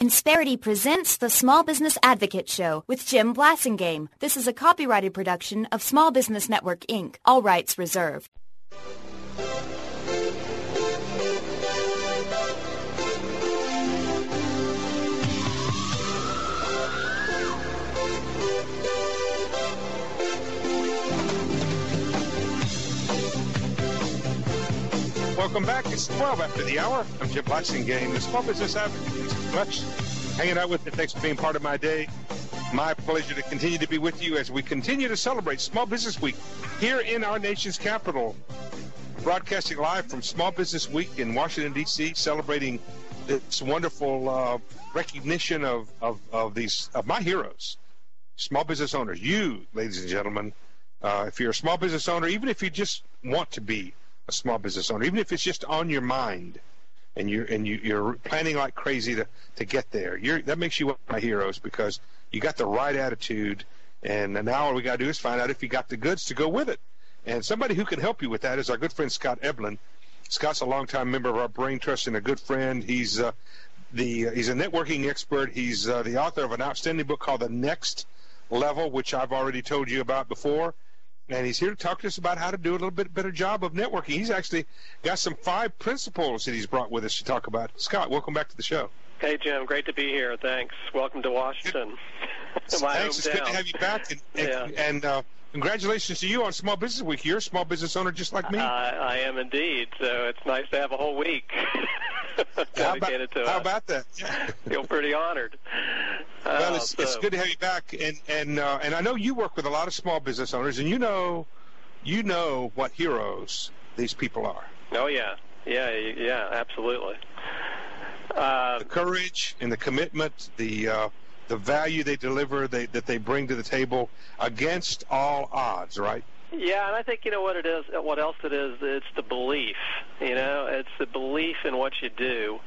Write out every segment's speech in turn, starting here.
Insperity presents the Small Business Advocate Show with Jim Blasingame. This is a copyrighted production of Small Business Network, Inc., all rights reserved. Welcome back. It's 12 after the hour. I'm Jim Blasingame, the Small Business Advocate. Thanks so much hanging out with me. Thanks for being part of my day. My pleasure to continue to be with you as we continue to celebrate Small Business Week here in our nation's capital. Broadcasting live from Small Business Week in Washington, D.C., celebrating this wonderful recognition of my heroes, small business owners. You, ladies and gentlemen, if you're a small business owner, even if you just want to be a small business owner, even if it's just on your mind and you're planning like crazy to get there, that makes you one of my heroes because you got the right attitude, and now all we got to do is find out if you got the goods to go with it. And somebody who can help you with that is our good friend Scott Eblin. Scott's a longtime member of our Brain Trust and a good friend. He's a networking expert. He's the author of an outstanding book called The Next Level, which I've already told you about before. And he's here to talk to us about how to do a little bit better job of networking. He's actually got some 5 principles that he's brought with us to talk about. Scott, welcome back to the show. Hey, Jim. Great to be here. Thanks. Welcome to Washington. Thanks. It's good to have you back. And congratulations to you on Small Business Week. You're a small business owner just like me. I am indeed. So it's nice to have a whole week dedicated to it. How about that? Feel pretty honored. Well, it's good to have you back, and I know you work with a lot of small business owners, and you know what heroes these people are. Oh yeah, absolutely. The courage and the commitment, the value they deliver, that they bring to the table against all odds, right? Yeah, and I think, you know what it is, what else it is, it's the belief. It's the belief in what you do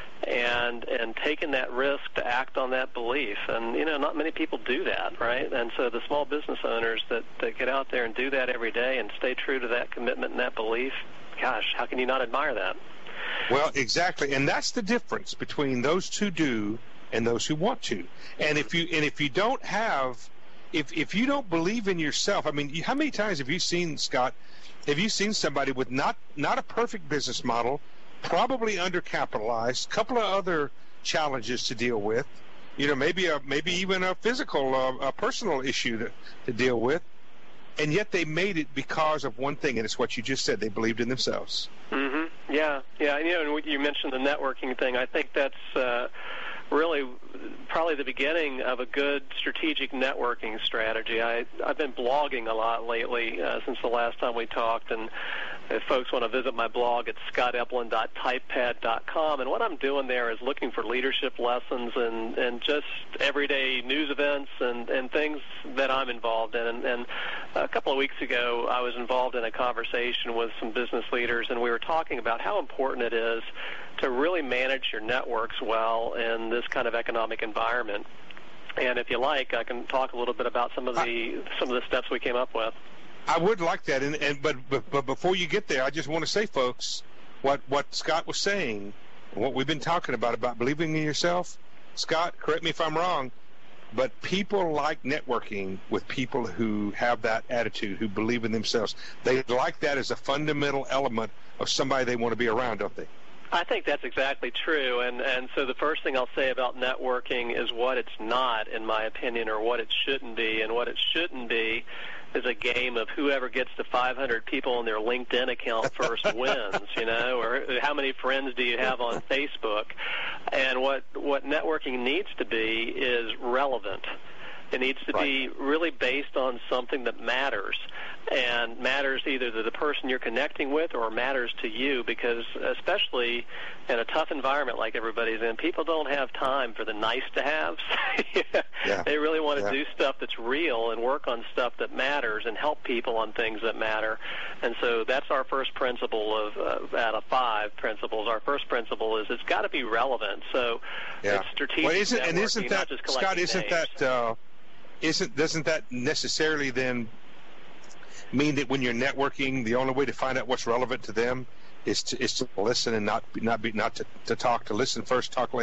and taking that risk to act on that belief. And, not many people do that, right? And so the small business owners that get out there and do that every day and stay true to that commitment and that belief, gosh, how can you not admire that? Well, exactly. And that's the difference between those who do and those who want to. And if you don't have, if you don't believe in yourself, I mean, how many times have you seen, Scott, somebody with not a perfect business model, probably undercapitalized, couple of other challenges to deal with, maybe even a physical, a personal issue to deal with, and yet they made it because of one thing, and it's what you just said. They believed in themselves. Mm-hmm. Yeah. And you mentioned the networking thing. I think that's really probably the beginning of a good strategic networking strategy. I've been blogging a lot lately since the last time we talked, and if folks want to visit my blog, it's scotteblin.typepad.com, and what I'm doing there is looking for leadership lessons and just everyday news events and things that I'm involved in. And a couple of weeks ago, I was involved in a conversation with some business leaders, and we were talking about how important it is to really manage your networks well in this kind of economic environment. And if you like, I can talk a little bit about some of the steps we came up with. I would like that, but before you get there, I just want to say, folks, what Scott was saying, what we've been talking about believing in yourself. Scott, correct me if I'm wrong, but people like networking with people who have that attitude, who believe in themselves. They like that as a fundamental element of somebody they want to be around, don't they? I think that's exactly true, and so the first thing I'll say about networking is what it's not, in my opinion, or what it shouldn't be. And what it shouldn't be is a game of whoever gets to 500 people on their LinkedIn account first wins, or how many friends do you have on Facebook. And what networking needs to be is relevant. It needs to be really based on something that matters, and matters either to the person you're connecting with or matters to you, because especially in a tough environment like everybody's in, people don't have time for the nice-to-haves. They really want to do stuff that's real and work on stuff that matters and help people on things that matter. And so that's our first principle out of 5 principles. Our first principle is it's got to be relevant. So it's strategic networking, not just collecting names. Doesn't that necessarily then mean that when you're networking, the only way to find out what's relevant to them is to listen and not to talk, to listen first, talk later?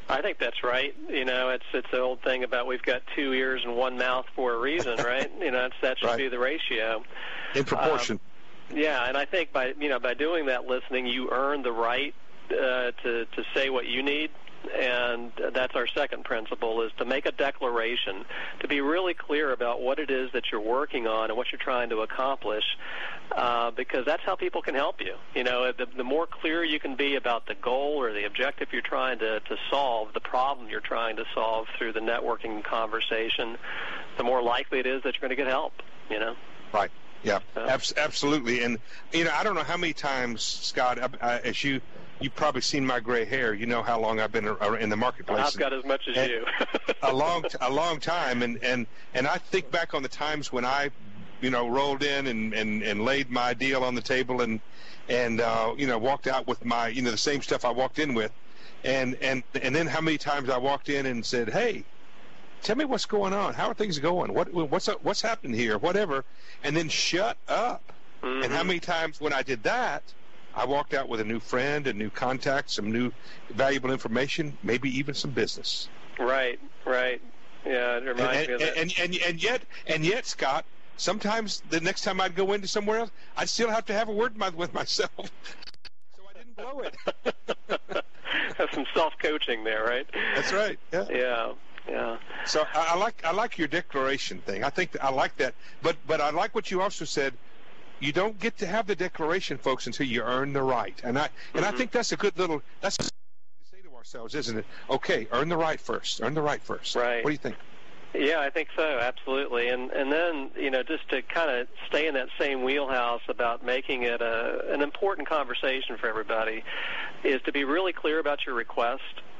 I think that's right. It's the old thing about we've got 2 ears and 1 mouth for a reason, right? That should be the ratio. In proportion. Yeah, and I think by doing that listening, you earn the right to say what you need. And that's our second principle, is to make a declaration, to be really clear about what it is that you're working on and what you're trying to accomplish, because that's how people can help you. The more clear you can be about the goal or the objective you're trying to solve, the problem you're trying to solve through the networking conversation, the more likely it is that you're going to get help, Right. Yeah, absolutely. And, I don't know how many times, Scott, as you've probably seen my gray hair. You know how long I've been in the marketplace. I've got as much as you. a long time. And I think back on the times when I, rolled in and laid my deal on the table and walked out with my, the same stuff I walked in with. And then how many times I walked in and said, hey, tell me what's going on. How are things going? What's happening here? Whatever. And then shut up. Mm-hmm. And how many times when I did that, I walked out with a new friend, a new contact, some new valuable information, maybe even some business. Right. Yeah, it reminds me of that. And yet, Scott, sometimes the next time I'd go into somewhere else, I'd still have to have a word with myself, so I didn't blow it. Have some self-coaching there, right? That's right. Yeah. So I like your declaration thing. I like that. But I like what you also said. You don't get to have the declaration, folks, until you earn the right. And I think that's a good little to say to ourselves, isn't it? Okay, earn the right first. Earn the right first. Right. What do you think? Yeah, I think so, absolutely. And then, just to kind of stay in that same wheelhouse about making it an important conversation for everybody, is to be really clear about your request.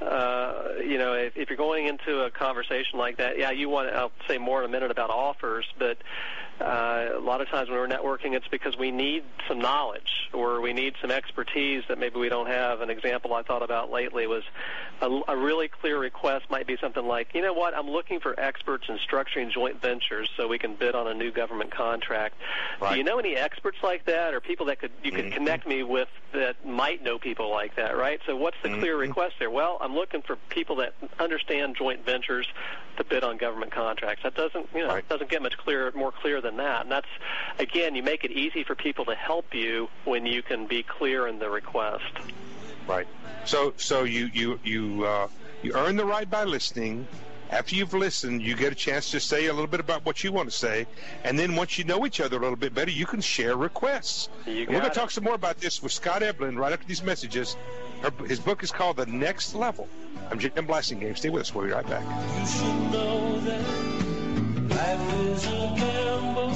If you're going into a conversation like that, I'll say more in a minute about offers, but a lot of times when we're networking, it's because we need some knowledge or we need some expertise that maybe we don't have. An example I thought about lately was a really clear request might be something like, I'm looking for experts in structuring joint ventures so we can bid on a new government contract. Right. Do you know any experts like that or people that you could connect me with that might know people like that, right? So what's the clear request there? Well, I'm looking for people that understand joint ventures to bid on government contracts. That doesn't get much more clear than that. And that's, again, you make it easy for people to help you when you can be clear in the request. Right. So you earn the right by listening. After you've listened, you get a chance to say a little bit about what you want to say, and then once you know each other a little bit better, you can share requests. We're going to talk some more about this with Scott Eblin right after these messages. His book is called The Next Level. I'm Jim Blasingame. Stay with us. We'll be right back. You should know that life is a gamble.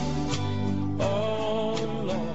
Oh, Lord.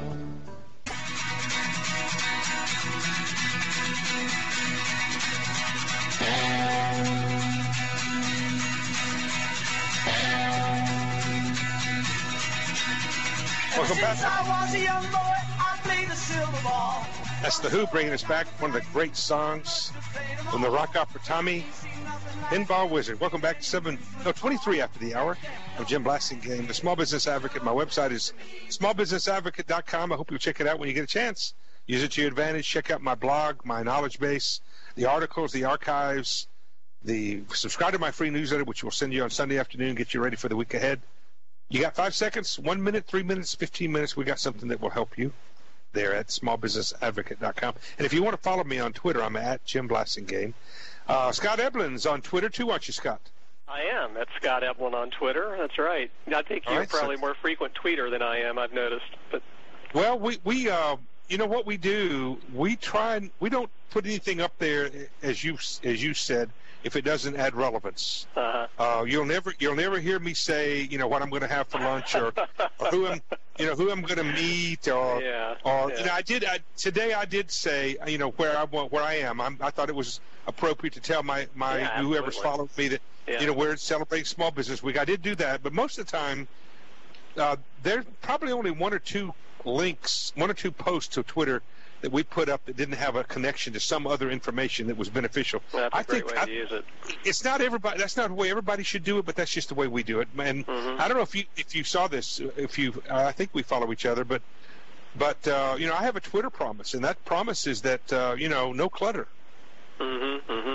Welcome back. Since I was a young boy, I played the silver ball. That's The Who bringing us back one of the great songs from the rock opera Tommy, Pinball Wizard. Welcome back to 23 after the hour. I'm Jim Blasingame, the Small Business Advocate. My website is smallbusinessadvocate.com. I hope you'll check it out when you get a chance. Use it to your advantage. Check out my blog, my knowledge base, the articles, the archives, subscribe to my free newsletter, which will send you on Sunday afternoon, get you ready for the week ahead. You got 5 seconds, 1 minute, 3 minutes, 15 minutes. We got something that will help you there at smallbusinessadvocate.com. And if you want to follow me on Twitter, I'm at Jim Blasingame. Scott Eblin's on Twitter too, aren't you, Scott? I am. That's Scott Eblin on Twitter. That's right. I think you're probably a more frequent tweeter than I am, I've noticed. But well, we you know what we do? We don't put anything up there, as you said, if it doesn't add relevance. Uh-huh. You'll never hear me say, what I'm going to have for lunch or who I'm going to meet or today I did say, where I am. I thought it was appropriate to tell my whoever's followed me that, we're celebrating Small Business Week. I did do that, but most of the time, there's probably only one or two posts to Twitter that we put up that didn't have a connection to some other information that was beneficial. Well, that's a great way to use it. It's not everybody. That's not the way everybody should do it, but that's just the way we do it. And I don't know if you saw this. I think we follow each other, but I have a Twitter promise, and that promise is that no clutter.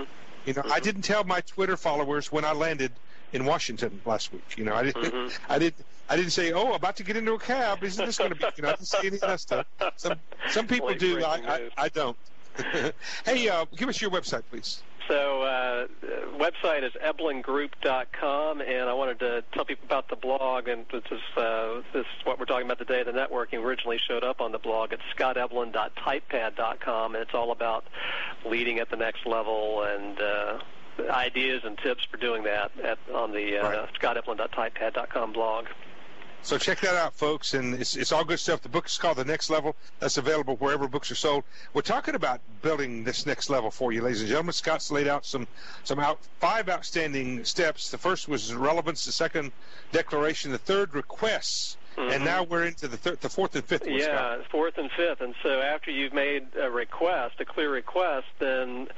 You know, I didn't tell my Twitter followers when I landed in Washington last week. You know, I didn't. I didn't say, "Oh, about to get into a cab. Isn't this going to be?" You know, I didn't say any of that stuff. Some people do. I don't. Hey, give us your website, please. So website is eblingroup.com, and I wanted to tell people about the blog, and this is what we're talking about today. The networking originally showed up on the blog at scotteblin.typepad.com, and it's all about leading at the next level and ideas and tips for doing that on the scotteblin.typepad.com blog. So check that out, folks, and it's all good stuff. The book is called The Next Level. That's available wherever books are sold. We're talking about building this next level for you, ladies and gentlemen. Scott's laid out five outstanding steps. The first was relevance. The second, declaration. The third, requests. And now we're into the fourth and fifth one, Scott. Fourth and fifth. And so after you've made a request, a clear request, then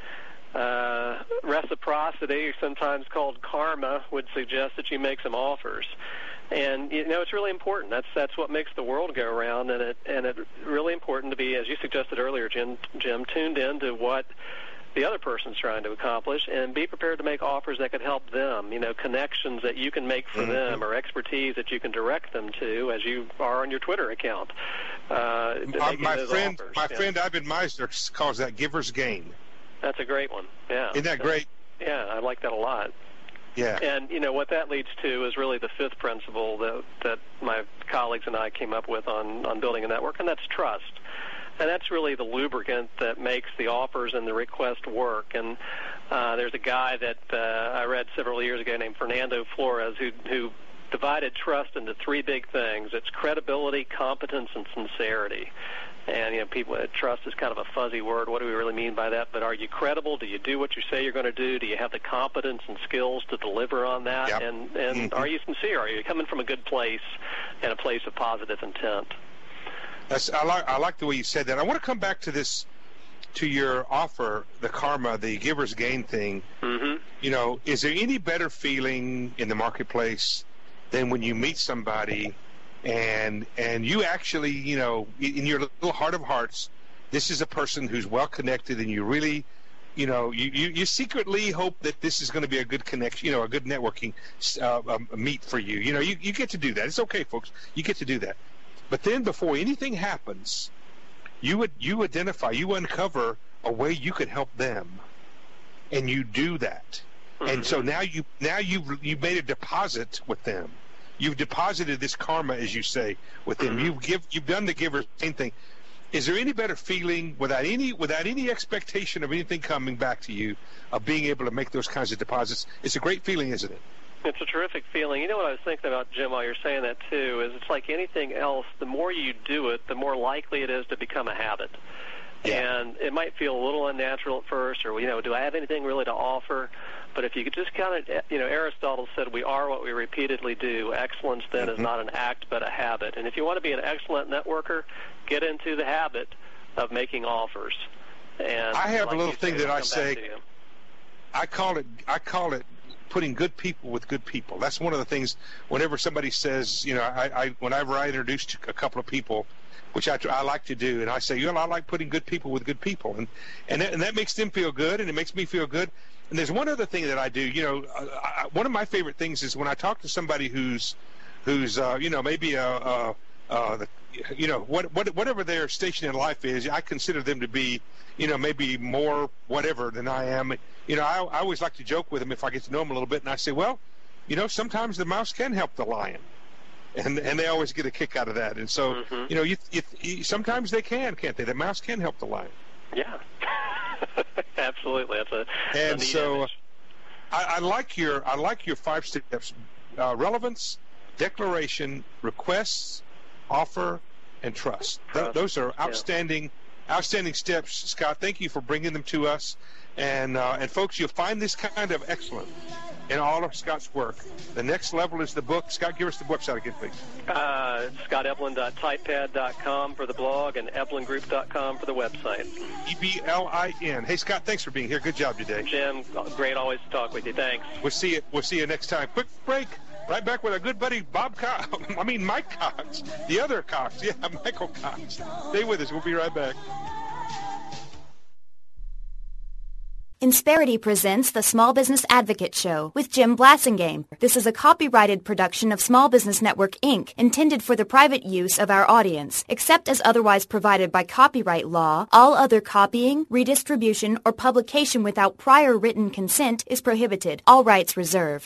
reciprocity, sometimes called karma, would suggest that you make some offers. And you know, it's really important. That's what makes the world go around, and it's really important to be, as you suggested earlier, Jim, tuned in to what the other person's trying to accomplish, and be prepared to make offers that could help them. You know, connections that you can make for them, or expertise that you can direct them to, as you are on your Twitter account. My friend Ivan Meisner calls that giver's gain. That's a great one. Yeah. Isn't that great? Yeah, I like that a lot. Yeah. And, you know, what that leads to is really the fifth principle that my colleagues and I came up with on building a network, and that's trust. And that's really the lubricant that makes the offers and the request work. And there's a guy that I read several years ago named Fernando Flores who divided trust into three big things. It's credibility, competence, and sincerity. And, you know, trust is kind of a fuzzy word. What do we really mean by that? But are you credible? Do you do what you say you're going to do? Do you have the competence and skills to deliver on that? Yep. And are you sincere? Are you coming from a good place and a place of positive intent? I like the way you said that. I want to come back to this, to your offer, the karma, the giver's gain thing. You know, is there any better feeling in the marketplace than when you meet somebody and you actually, you know, in your little heart of hearts, this is a person who's well connected, and you really, you know, you secretly hope that this is going to be a good connection, you know, a good networking meet for you. You know, you get to do that. It's okay, folks. You get to do that. But then before anything happens, you uncover a way you could help them, and you do that. And so now you've made a deposit with them. You've deposited this karma, as you say, with them. You've done the giver's gain thing. Is there any better feeling without any expectation of anything coming back to you of being able to make those kinds of deposits? It's a great feeling, isn't it? It's a terrific feeling. You know what I was thinking about, Jim, while you're saying that too, is it's like anything else. The more you do it, the more likely it is to become a habit. Yeah. And it might feel a little unnatural at first, or, you know, do I have anything really to offer? But if you could just kind of, you know, Aristotle said we are what we repeatedly do. Excellence, then, is not an act but a habit. And if you want to be an excellent networker, get into the habit of making offers. And I have a little thing that I say. I call it putting good people with good people. That's one of the things. Whenever somebody says, you know, whenever I introduce a couple of people, which I like to do, and I say, you know, I like putting good people with good people, and that makes them feel good, and it makes me feel good. And there's one other thing that I do. You know, one of my favorite things is when I talk to somebody who's you know, maybe you know, whatever their station in life is, I consider them to be, you know, maybe more whatever than I am. You know, I always like to joke with them if I get to know them a little bit, and I say, well, you know, sometimes the mouse can help the lion. And they always get a kick out of that. And so, you know, you sometimes they can't they? The mouse can help the lion. Yeah, absolutely. That's and a neat so image. I like your 5 steps: relevance, declaration, requests, offer, and trust. Those are outstanding steps, Scott. Thank you for bringing them to us. And folks, you'll find this kind of excellence in all of Scott's work. The Next Level is the book. Scott, give us the website again, please. ScottEblin.typepad.com for the blog and eblingroup.com for the website. EBLIN. Hey, Scott, thanks for being here. Good job today. Jim, great always to talk with you. Thanks. We'll see you next time. Quick break. Right back with our good buddy Mike Cox. The other Cox. Yeah, Michael Cox. Stay with us. We'll be right back. Insperity presents the Small Business Advocate Show with Jim Blasingame. This is a copyrighted production of Small Business Network, Inc., intended for the private use of our audience. Except as otherwise provided by copyright law, all other copying, redistribution, or publication without prior written consent is prohibited. All rights reserved.